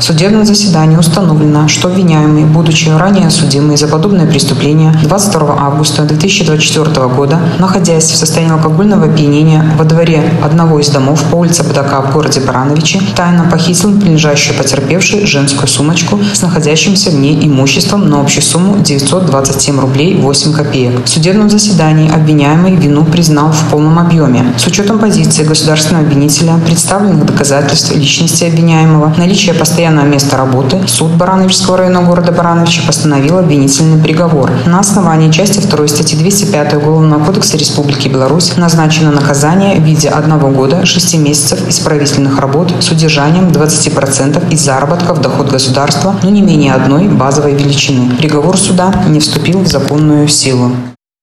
судебном заседании установлено, что обвиняемый, будучи ранее судимый за подобное преступление 22 августа 2024 года, находясь в состоянии алкогольного опьянения во дворе одного из домов по улице Бадака в городе Барановичи, тайно похитил принадлежащую потерпевшей женскую сумочку с находящимся в ней имуществом на общую сумму 927 рублей 8 копеек. В судебном заседании обвиняемый вину признал в полном объеме. С учетом позиции государственного обвинителя, представленных доказательств личности обвиняемого, наличия постоянного места работы, суд Барановичского района города Барановичи постановил обвинительный приговор. На основании части 2 статьи 205 Уголовного кодекса Республики Беларусь назначено наказание в виде 1 года 6 месяцев исправительных работ с удержанием 20% из заработка в доход государства, но не менее одной базовой величины. Приговор суда не вступил в законную силу.